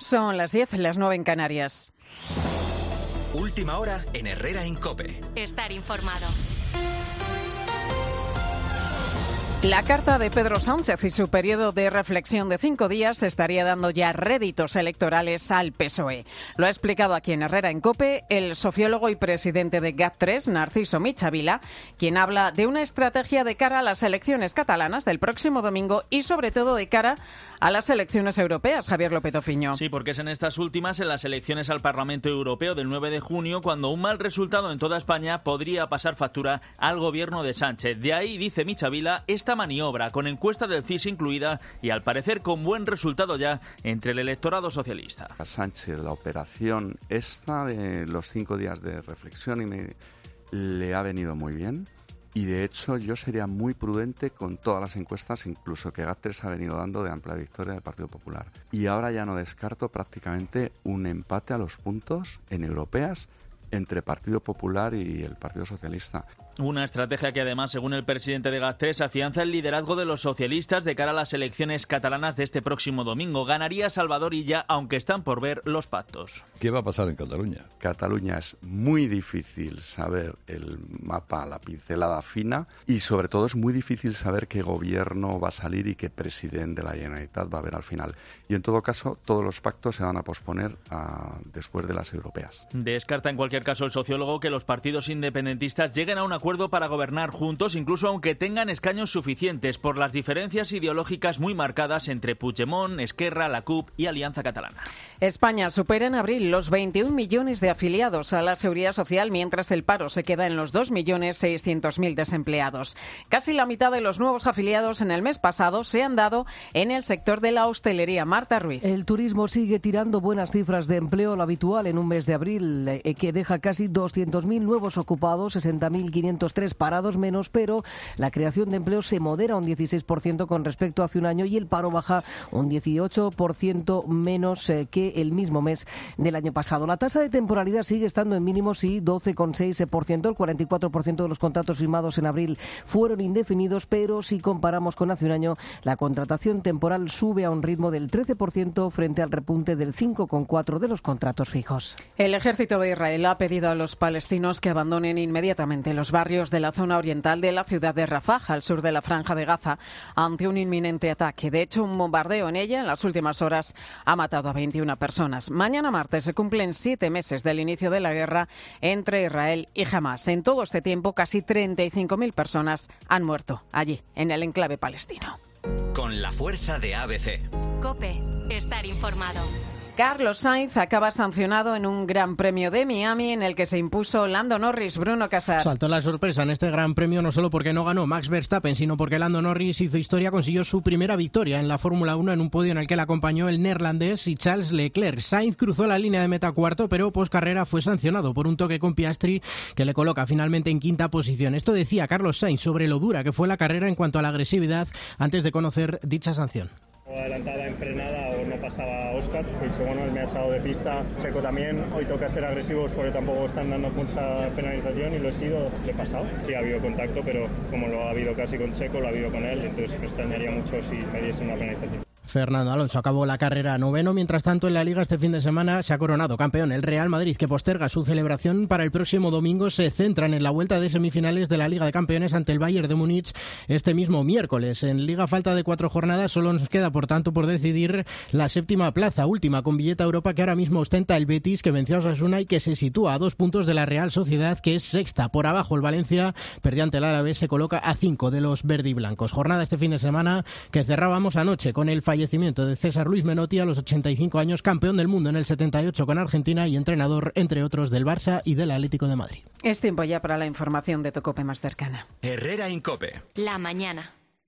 Son las 10, las 9 en Canarias. Última hora en Herrera en COPE. Estar informado. La carta de Pedro Sánchez y su periodo de reflexión de 5 días estaría dando ya réditos electorales al PSOE. Lo ha explicado aquí en Herrera en COPE el sociólogo y presidente de GAT3, Narciso Michavila, quien habla de una estrategia de cara a las elecciones catalanas del próximo domingo y sobre todo de cara a las elecciones europeas. Javier López Ofiño. Sí, porque es en estas últimas, en las elecciones al Parlamento Europeo del 9 de junio, cuando un mal resultado en toda España podría pasar factura al gobierno de Sánchez. De ahí, dice Michavila, esta maniobra, con encuesta del CIS incluida y al parecer con buen resultado ya entre el electorado socialista. A Sánchez la operación esta de los 5 días de reflexión le ha venido muy bien. Y de hecho yo sería muy prudente con todas las encuestas, incluso que GAT3 ha venido dando de amplia victoria del Partido Popular. Y ahora ya no descarto prácticamente un empate a los puntos en europeas entre Partido Popular y el Partido Socialista. Una estrategia que además, según el presidente de GAT3, afianza el liderazgo de los socialistas de cara a las elecciones catalanas de este próximo domingo. Ganaría Salvador Illa, aunque están por ver los pactos. ¿Qué va a pasar en Cataluña? Cataluña es muy difícil saber el mapa, la pincelada fina, y sobre todo es muy difícil saber qué gobierno va a salir y qué presidente de la Generalitat va a haber al final. Y en todo caso, todos los pactos se van a posponer después de las europeas. Descarta en cualquier caso el sociólogo que los partidos independentistas lleguen a un acuerdo para gobernar juntos, incluso aunque tengan escaños suficientes, por las diferencias ideológicas muy marcadas entre Puigdemont, Esquerra, la CUP y Alianza Catalana. España supera en abril los 21 millones de afiliados a la Seguridad Social, mientras el paro se queda en los 2.600.000 desempleados. Casi la mitad de los nuevos afiliados en el mes pasado se han dado en el sector de la hostelería. Marta Ruiz. El turismo sigue tirando buenas cifras de empleo, lo habitual en un mes de abril, que deja casi 200.000 nuevos ocupados, 60.503 parados menos, pero la creación de empleo se modera un 16% con respecto a hace un año y el paro baja un 18% menos que el mismo mes del año pasado. La tasa de temporalidad sigue estando en mínimos y 12,6%. El 44% de los contratos firmados en abril fueron indefinidos, pero si comparamos con hace un año, la contratación temporal sube a un ritmo del 13% frente al repunte del 5,4% de los contratos fijos. El ejército de Israel ha pedido a los palestinos que abandonen inmediatamente los barrios de la zona oriental de la ciudad de Rafah, al sur de la Franja de Gaza, ante un inminente ataque. De hecho, un bombardeo en ella en las últimas horas ha matado a 21 personas. Mañana martes se cumplen 7 meses del inicio de la guerra entre Israel y Hamás. En todo este tiempo, casi 35.000 personas han muerto allí, en el enclave palestino. Con la fuerza de ABC. COPE. Estar informado. Carlos Sainz acaba sancionado en un Gran Premio de Miami en el que se impuso Lando Norris. Bruno Casar. Saltó la sorpresa en este Gran Premio no solo porque no ganó Max Verstappen, sino porque Lando Norris hizo historia, consiguió su primera victoria en la Fórmula 1 en un podio en el que le acompañó el neerlandés y Charles Leclerc. Sainz cruzó la línea de meta cuarto, pero poscarrera fue sancionado por un toque con Piastri que le coloca finalmente en quinta posición. Esto decía Carlos Sainz sobre lo dura que fue la carrera en cuanto a la agresividad antes de conocer dicha sanción. O adelantaba en frenada o no pasaba a Óscar, pues bueno, él me ha echado de pista, Checo también, hoy toca ser agresivos porque tampoco están dando mucha penalización y lo he sido, le he pasado. Sí ha habido contacto, pero como lo ha habido casi con Checo, lo ha habido con él, entonces me extrañaría mucho si me diesen una penalización. Fernando Alonso acabó la carrera noveno. Mientras tanto, en la Liga este fin de semana se ha coronado campeón el Real Madrid, que posterga su celebración para el próximo domingo. Se centran en la vuelta de semifinales de la Liga de Campeones ante el Bayern de Múnich este mismo miércoles. En Liga, falta de 4 jornadas, solo nos queda por tanto por decidir la séptima plaza, última con billete a Europa, que ahora mismo ostenta el Betis, que venció a Osasuna y que se sitúa a 2 puntos de la Real Sociedad, que es sexta. Por abajo el Valencia perdió ante el Alavés, se coloca a 5 de los verdiblancos. Jornada este fin de semana que cerrábamos anoche con el fallecimiento de César Luis Menotti a los 85 años, campeón del mundo en el 78 con Argentina y entrenador, entre otros, del Barça y del Atlético de Madrid. Es tiempo ya para la información de tu COPE más cercana. Herrera en COPE. La mañana.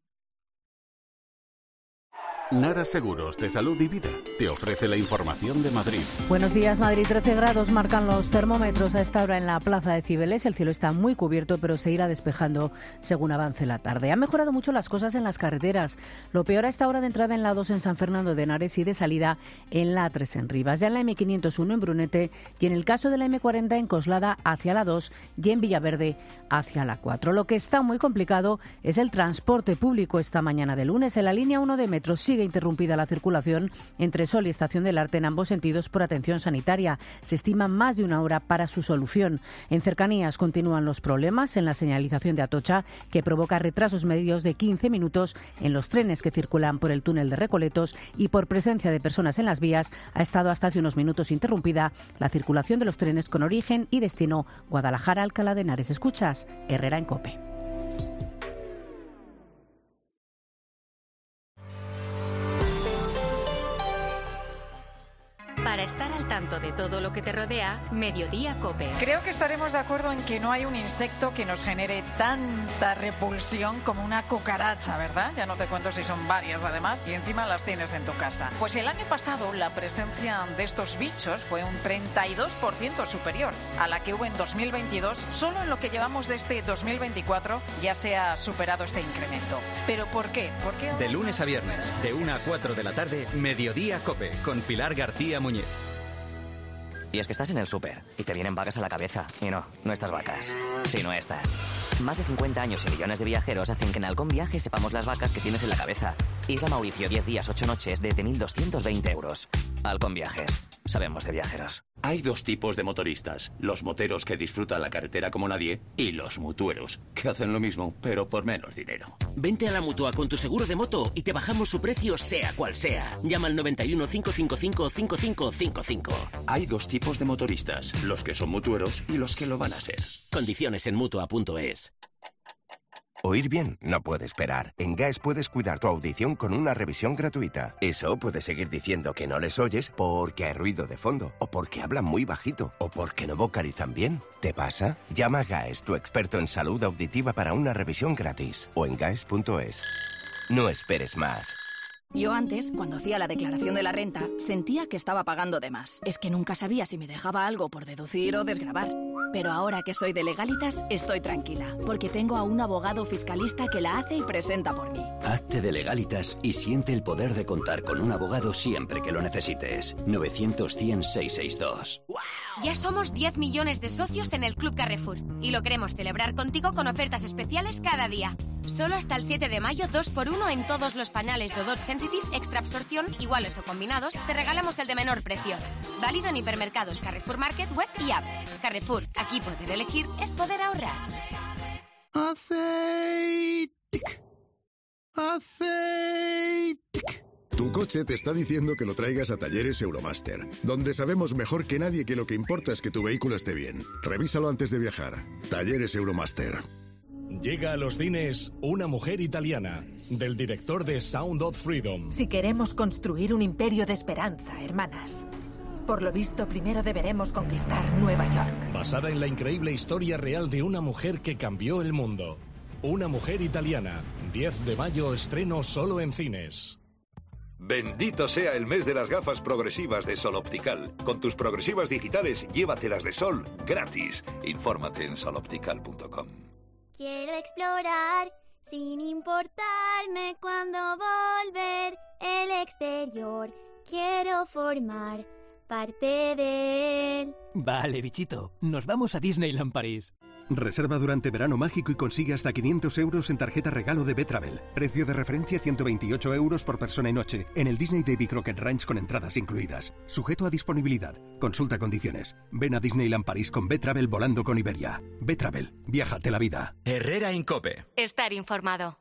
Nara Seguros de Salud y Vida te ofrece la información de Madrid. Buenos días, Madrid. 13 grados marcan los termómetros a esta hora en la plaza de Cibeles. El cielo está muy cubierto, pero se irá despejando según avance la tarde. Han mejorado mucho las cosas en las carreteras. Lo peor a esta hora de entrada en la 2 en San Fernando de Henares y de salida en la 3 en Rivas. Ya en la M501 en Brunete y en el caso de la M40 en Coslada hacia la 2 y en Villaverde hacia la 4. Lo que está muy complicado es el transporte público esta mañana de lunes. En la línea 1 de metro sigue sigue interrumpida la circulación entre Sol y Estación del Arte en ambos sentidos por atención sanitaria. Se estima más de una hora para su solución. En cercanías continúan los problemas en la señalización de Atocha, que provoca retrasos medios de 15 minutos en los trenes que circulan por el túnel de Recoletos, y por presencia de personas en las vías ha estado hasta hace unos minutos interrumpida la circulación de los trenes con origen y destino Guadalajara-Alcalá de Henares. Escuchas Herrera en COPE. Para estar al tanto de todo lo que te rodea, Mediodía COPE. Creo que estaremos de acuerdo en que no hay un insecto que nos genere tanta repulsión como una cucaracha, ¿verdad? Ya no te cuento si son varias además y encima las tienes en tu casa. Pues el año pasado la presencia de estos bichos fue un 32% superior a la que hubo en 2022. Solo en lo que llevamos de este 2024 ya se ha superado este incremento. ¿Pero por qué? De lunes a viernes, de 1 a 4 de la tarde, Mediodía COPE, con Pilar García Muñiz. Y es que estás en el súper y te vienen vacas a la cabeza. Y no estas vacas, sino estas. Más de 50 años y millones de viajeros hacen que en Halcón Viajes sepamos las vacas que tienes en la cabeza. Isla Mauricio, 10 días, 8 noches, desde 1.220 euros. Halcón Viajes. Sabemos de viajeros. Hay dos tipos de motoristas. Los moteros que disfrutan la carretera como nadie y los mutueros, que hacen lo mismo, pero por menos dinero. Vente a la Mutua con tu seguro de moto y te bajamos su precio sea cual sea. Llama al 91 555 5555. Hay dos tipos de motoristas, los que son mutueros y los que lo van a ser. Condiciones en Mutua.es. Oír bien no puede esperar. En GAES puedes cuidar tu audición con una revisión gratuita. Eso puedes seguir diciendo que no les oyes porque hay ruido de fondo, o porque hablan muy bajito, o porque no vocalizan bien. ¿Te pasa? Llama a GAES, tu experto en salud auditiva, para una revisión gratis. O en GAES.es. No esperes más. Yo antes, cuando hacía la declaración de la renta, sentía que estaba pagando de más. Es que nunca sabía si me dejaba algo por deducir o desgravar. Pero ahora que soy de Legalitas, estoy tranquila, porque tengo a un abogado fiscalista que la hace y presenta por mí. Hazte de Legalitas y siente el poder de contar con un abogado siempre que lo necesites. 900-100-662. Ya somos 10 millones de socios en el Club Carrefour y lo queremos celebrar contigo con ofertas especiales cada día. Solo hasta el 7 de mayo, 2x1 en todos los pañales Dodot Sensitive, extra absorción, iguales o combinados, te regalamos el de menor precio. Válido en hipermercados Carrefour Market, web y app. Carrefour, aquí poder elegir es poder ahorrar. Aceitic. Tu coche te está diciendo que lo traigas a Talleres Euromaster, donde sabemos mejor que nadie que lo que importa es que tu vehículo esté bien. Revísalo antes de viajar. Talleres Euromaster. Llega a los cines Una mujer italiana, del director de Sound of Freedom. Si queremos construir un imperio de esperanza, hermanas, por lo visto primero deberemos conquistar Nueva York. Basada en la increíble historia real de una mujer que cambió el mundo. Una mujer italiana, 10 de mayo, estreno solo en cines. Bendito sea el mes de las gafas progresivas de Sol Optical. Con tus progresivas digitales, llévatelas de Sol gratis. Infórmate en soloptical.com. Quiero explorar sin importarme cuándo volver el exterior. Quiero formar parte de él. Vale, bichito, nos vamos a Disneyland París. Reserva durante verano mágico y consigue hasta 500 euros en tarjeta regalo de Betravel. Precio de referencia 128 euros por persona y noche en el Disney Davy Crockett Ranch con entradas incluidas. Sujeto a disponibilidad. Consulta condiciones. Ven a Disneyland París con Betravel volando con Iberia. Betravel. Viájate la vida. Herrera en COPE. Estar informado.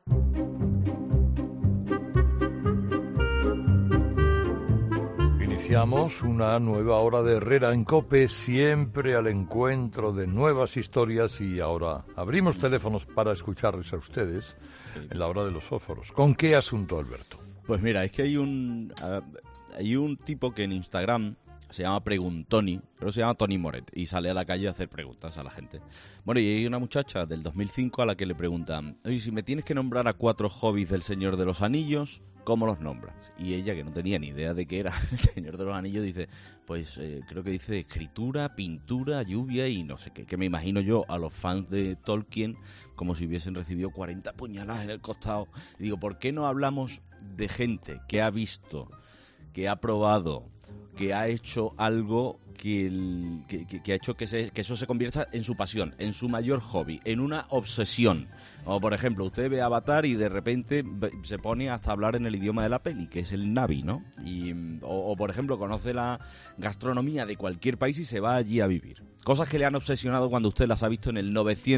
Iniciamos una nueva hora de Herrera en COPE, siempre al encuentro de nuevas historias, y ahora abrimos teléfonos para escucharles a ustedes en la hora de los fósforos. ¿Con qué asunto, Alberto? Pues mira, es que hay un tipo que en Instagram se llama Preguntoni, pero se llama Tony Moret, y sale a la calle a hacer preguntas a la gente. Bueno, y hay una muchacha del 2005 a la que le preguntan: oye, si me tienes que nombrar a 4 hobbies del Señor de los Anillos, ¿cómo los nombras? Y ella, que no tenía ni idea de qué era el Señor de los Anillos, dice, pues creo que dice escritura, pintura, lluvia y no sé qué, que me imagino yo a los fans de Tolkien como si hubiesen recibido 40 puñaladas en el costado. Y digo, ¿por qué no hablamos de gente que ha visto, que ha probado, que ha hecho algo que ha hecho que eso se convierta en su pasión, en su mayor hobby, en una obsesión. O por ejemplo, usted ve Avatar y de repente se pone hasta a hablar en el idioma de la peli, que es el Na'vi, ¿no? O por ejemplo, conoce la gastronomía de cualquier país y se va allí a vivir. Cosas que le han obsesionado cuando usted las ha visto en el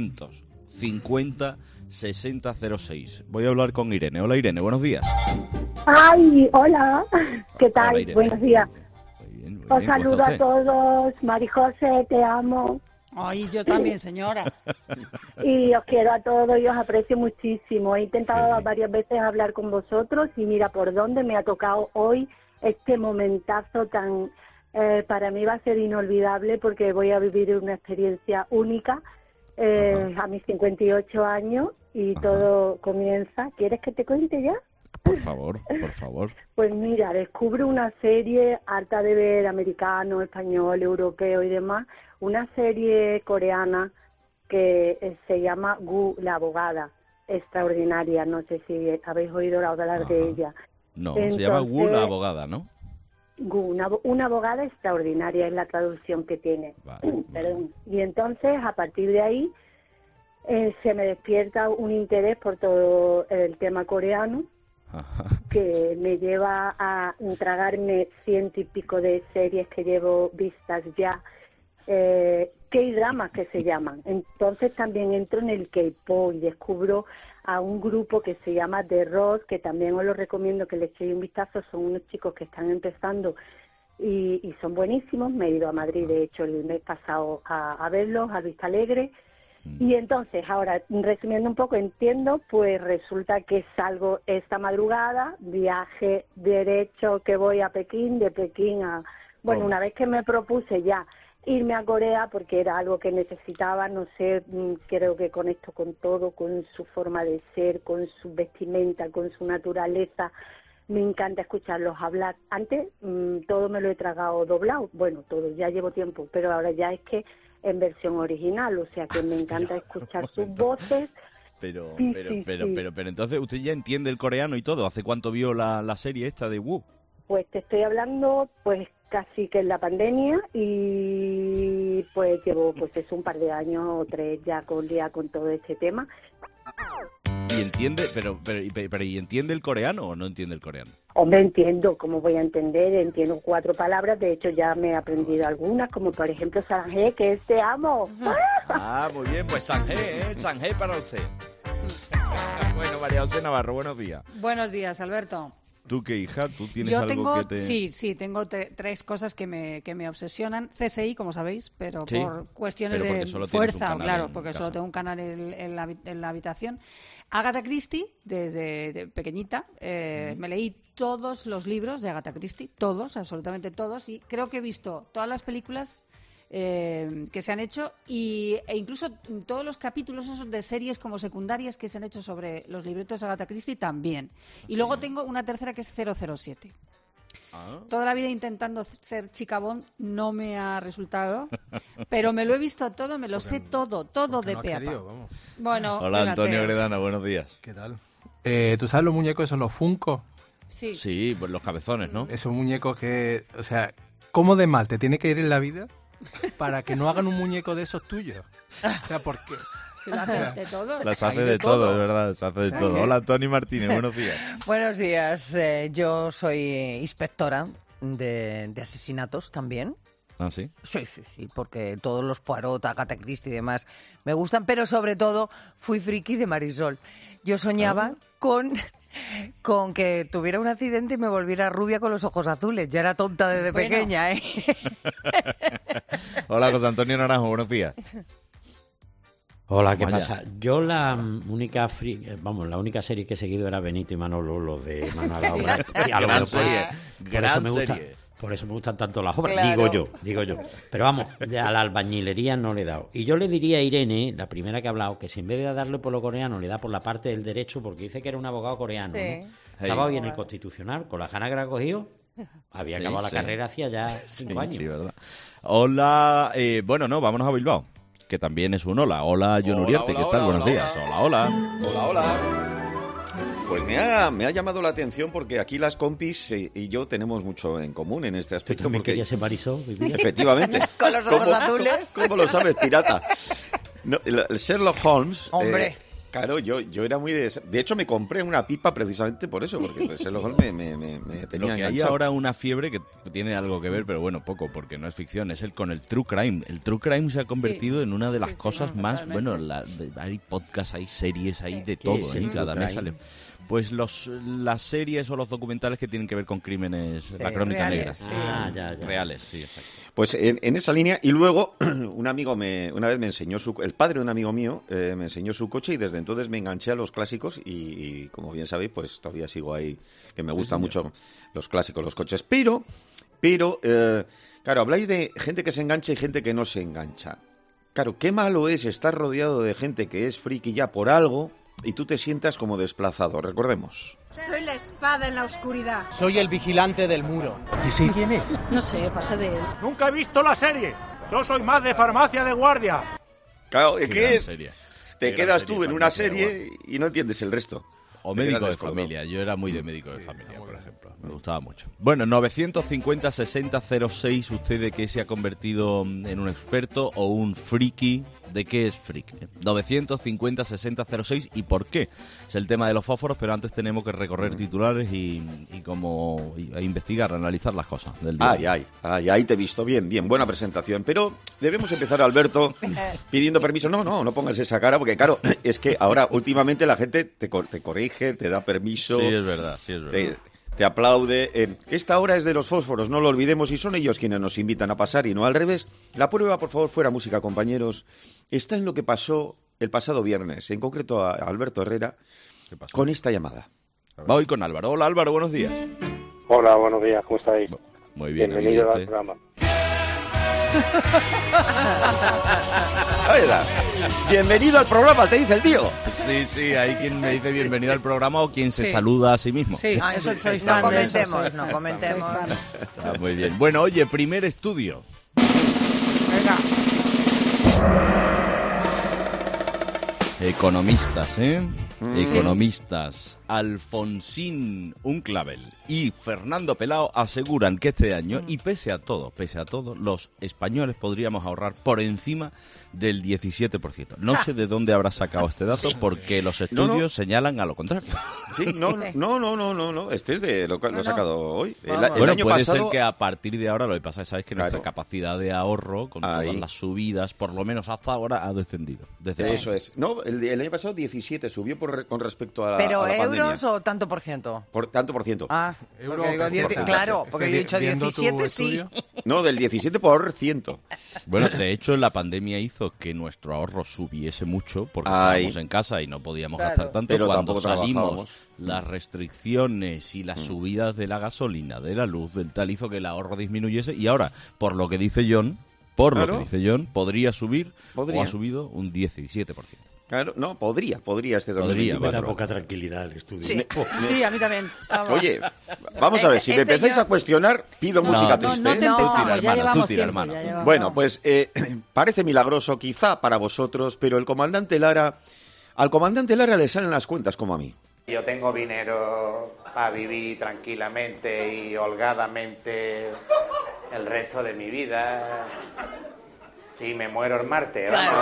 950-6006. Voy a hablar con Irene. Hola Irene, buenos días. Ay, hola. ¿Qué tal? Hola, Irene. Buenos días. Muy Os bien, saludo ¿cómo a está todos. Marijose, te amo. Ay, yo también, señora. Y os quiero a todos y os aprecio muchísimo. He intentado varias veces hablar con vosotros y mira por dónde me ha tocado hoy este momentazo tan... para mí va a ser inolvidable porque voy a vivir una experiencia única a mis 58 años y todo comienza. ¿Quieres que te cuente ya? Por favor, por favor. Pues mira, descubro una serie harta de ver americano, español, europeo y demás, una serie coreana que se llama Gu, la abogada, extraordinaria, no sé si habéis oído hablar de ella. No, Entonces, se llama Gu, la abogada, ¿no? Gu, una abogada extraordinaria es la traducción que tiene. Perdón. Y entonces, a partir de ahí, se me despierta un interés por todo el tema coreano, que me lleva a tragarme 100 y pico de series que llevo vistas ya, K-dramas que se llaman. Entonces también entro en el K-pop y descubro a un grupo que se llama The Ross, que también os lo recomiendo que le echéis un vistazo. Son unos chicos que están empezando y son buenísimos. Me he ido a Madrid, de hecho, el mes pasado a verlos, a Vista Alegre. Y entonces, ahora, resumiendo un poco, entiendo, pues resulta que salgo esta madrugada, viaje derecho que voy a Pekín, de Pekín a... Bueno, una vez que me propuse ya irme a Corea, porque era algo que necesitaba, no sé, creo que conecto con todo, con su forma de ser, con su vestimenta, con su naturaleza. Me encanta escucharlos hablar. Antes todo me lo he tragado doblado, bueno, todo, ya llevo tiempo, pero ahora ya es que en versión original, o sea que me encanta escuchar sus voces. Pero Sí. entonces usted ya entiende el coreano y todo. ¿Hace cuánto vio la serie esta de Wu? Pues te estoy hablando pues casi que en la pandemia y pues llevo pues es un par de años o 3 ya con todo este tema. ¿Y entiende, ¿y entiende el coreano o no entiende el coreano? Hombre, entiendo, ¿cómo voy a entender? Entiendo 4 palabras, de hecho ya me he aprendido algunas, como por ejemplo Sanje, que es te amo. Ah, muy bien, pues Sanje para usted. Bueno, María José Navarro, buenos días. Buenos días, Alberto. ¿Tú qué, hija? ¿Tú tienes Yo algo tengo, que te...? sí, tengo 3 cosas que me obsesionan. CSI, como sabéis, pero Sí, por cuestiones pero porque de solo tienes un fuerza, canal claro, en porque casa. solo tengo un canal en la habitación. Agatha Christie, desde pequeñita, me leí todos los libros de Agatha Christie, todos, absolutamente todos, y creo que he visto todas las películas que se han hecho e incluso todos los capítulos esos de series como secundarias que se han hecho sobre los libretos de Agatha Christie también. Y luego tengo una tercera que es 007. Toda la vida intentando ser chica Bond no me ha resultado, pero me lo he visto todo, me lo sé todo de pe a pa. Bueno, Hola, fíjate. Antonio Gredana, buenos días. ¿Qué tal? ¿Tú sabes los muñecos esos, los Funko? Sí. Sí, pues los cabezones, ¿no? Esos muñecos que, o sea, ¿cómo de mal te tiene que ir en la vida para que no hagan un muñeco de esos tuyos? O sea, ¿por qué? Se lo hace de todo. Las hace Hay de de todo, todo. es verdad, se hace de O sea todo. que- Hola, Tony Martínez, buenos días. Buenos días, yo soy inspectora de asesinatos también. ¿Ah, sí? Sí, porque todos los Poirot, Agatha Christie y demás me gustan, pero sobre todo fui friki de Marisol. Yo soñaba con que tuviera un accidente y me volviera rubia con los ojos azules. Ya era tonta desde Bueno. pequeña, ¿eh? Hola, José Antonio Naranjo, buenos días. Hola, ¿qué Vaya. pasa? Yo la única serie que he seguido era Benito y Manolo, los de Manuel Sí. Obra. Y a lo Gran mejor serie, por gran eso me gusta, serie. por eso me gustan tanto las obras, Claro. digo yo. Pero vamos, a la albañilería no le he dado. Y yo le diría a Irene, la primera que ha hablado, que si en vez de darle por lo coreano, le da por la parte del derecho, porque dice que era un abogado coreano, Sí. ¿no? Estaba hoy en el Constitucional, con las ganas que le ha cogido, había Sí, acabado la sí. carrera hacía ya 5 años. Sí, verdad. Hola, vámonos a Bilbao, que también es un hola. Hola, John Hola, Uriarte, hola, ¿qué tal? hola, Buenos hola, días. Hola. Hola. Pues me ha llamado la atención porque aquí las compis y yo tenemos mucho en común en este aspecto. ¿Tú también porque querías ser Marisol? Efectivamente. Con los ojos azules. ¿Cómo lo sabes, pirata? No, el Sherlock Holmes... Hombre. Claro, yo era muy de... De hecho, me compré una pipa precisamente por eso, porque Sherlock Holmes me tenía Lo que hay enganchado. ahora una fiebre que tiene algo que ver, pero bueno, poco, porque no es ficción, es el con el true crime. El true crime se ha convertido en una de las cosas más... Bueno, hay podcasts, hay series, hay de todo, es el ¿eh? true Cada mes crime? sale... Pues las series o los documentales que tienen que ver con crímenes, la crónica reales, negra. sí. Ya. Reales, sí, exacto. Pues en esa línea, y luego un amigo una vez me enseñó el padre de un amigo mío me enseñó su coche y desde entonces me enganché a los clásicos y como bien sabéis, pues todavía sigo ahí, que me gustan mucho los clásicos, los coches. Pero claro, habláis de gente que se engancha y gente que no se engancha. Claro, qué malo es estar rodeado de gente que es friki ya por algo y tú te sientas como desplazado. Recordemos. Soy la espada en la oscuridad. Soy el vigilante del muro. ¿Y sí quién es? No sé, pasa de él. Nunca he visto la serie. Yo soy más de farmacia de guardia. Claro, Qué ¿qué gran es? serie. Te Qué quedas gran tú en serie, una Farmacia de serie y no entiendes el resto. O Te médico quedas de descolgado. familia. Yo era muy de médico de familia, por ejemplo. Me gustaba mucho. Bueno, 950-6006. ¿Usted de qué se ha convertido en un experto o un friki? ¿De qué es friki? 950-6006. ¿Y por qué? Es el tema de los fósforos, pero antes tenemos que recorrer titulares y investigar, analizar las cosas del día. Ay, te he visto bien, buena presentación. Pero debemos empezar, Alberto, pidiendo permiso. No pongas esa cara, porque claro, es que ahora últimamente la gente te corrige, te da permiso. Sí, es verdad. Te aplaude. Esta hora es de los fósforos, no lo olvidemos, y son ellos quienes nos invitan a pasar y no al revés. La prueba, por favor, fuera música, compañeros, está en lo que pasó el pasado viernes, en concreto a Alberto Herrera, con esta llamada. Va hoy con Álvaro. Hola, Álvaro, buenos días. Hola, buenos días, ¿cómo estáis? Muy bien. Bienvenido aquí, al programa. Bienvenido al programa, te dice el tío. Sí, hay quien me dice bienvenido al programa o quien se saluda a sí mismo. Sí, eso soy fan. No comentemos. Está muy bien. Bueno, oye, primer estudio. Venga. Economistas, Economistas. Alfonsín Unclavel y Fernando Pelao aseguran que este año, y pese a todo, los españoles podríamos ahorrar por encima del 17%. No sé de dónde habrá sacado este dato, porque los estudios señalan a lo contrario. Sí, no. Este es de lo he sacado hoy. El Bueno, año puede pasado... ser que a partir de ahora, lo que pasa es ¿sabes? Que nuestra capacidad de ahorro, con todas las subidas, por lo menos hasta ahora, ha descendido. Eso es. No, el año pasado 17 subió con respecto a la ¿Pero a la euros pandemia. o tanto por ciento? Tanto por ciento. Ah, Euro porque digo, porcentaje. claro, porque yo he dicho Viendo tu 17, sí. estudio. No, del 17 por ciento. Bueno, de hecho, la pandemia hizo que nuestro ahorro subiese mucho porque estábamos en casa y no podíamos gastar tanto. Pero cuando tampoco salimos, trabajábamos. las restricciones y las subidas de la gasolina, de la luz, del tal, hizo que el ahorro disminuyese. Y ahora, por lo que dice John, podría subir o ha subido un 17%. Claro, no, podría este 2024. Me da poca tranquilidad el estudio. Sí, a mí también. Vamos. Oye, vamos a ver, si me empezáis a cuestionar, pido música triste. No te empezamos, ya llevamos tira, tiempo. hermano. Bueno, pues parece milagroso quizá para vosotros, pero al comandante Lara le salen las cuentas como a mí. Yo tengo dinero para vivir tranquilamente y holgadamente el resto de mi vida. Si me muero en Marte.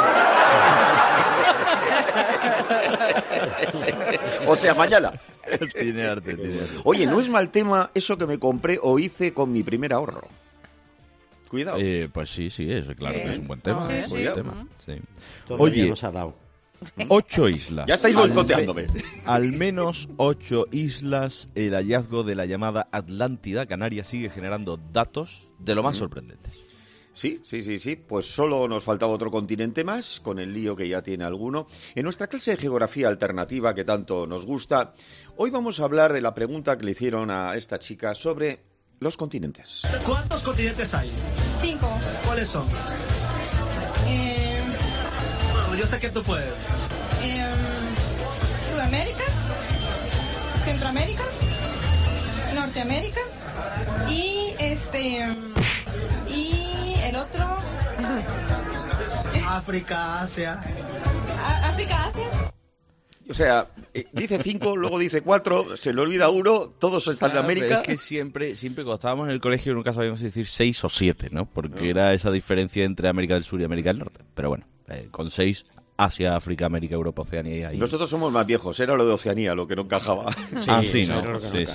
O sea, mañana. Tiene arte. Oye, no es mal tema eso que me compré o hice con mi primer ahorro. Cuidado. Pues sí, es claro que es un buen tema. Sí, buen tema. Sí. Todavía Oye, nos ha dado. 8 islas. Ya estáis boicoteándome. Al menos 8 islas. El hallazgo de la llamada Atlántida Canaria sigue generando datos de lo más sorprendentes. Sí. Pues solo nos faltaba otro continente más, con el lío que ya tiene alguno. En nuestra clase de geografía alternativa que tanto nos gusta, hoy vamos a hablar de la pregunta que le hicieron a esta chica sobre los continentes. ¿Cuántos continentes hay? 5. ¿Cuáles son? Bueno, yo sé que tú puedes. Sudamérica, Centroamérica, Norteamérica y el otro África, Asia. África, Asia. O sea, dice 5, luego dice 4, se le olvida uno, todos están en América. Es que siempre cuando estábamos en el colegio nunca sabíamos decir 6 o 7, ¿no? Porque era esa diferencia entre América del Sur y América del Norte. Pero bueno, con 6, Asia, África, América, Europa, Oceanía y ahí. Nosotros somos más viejos, era lo de Oceanía lo que no encajaba. Sí, ¿no? Sí,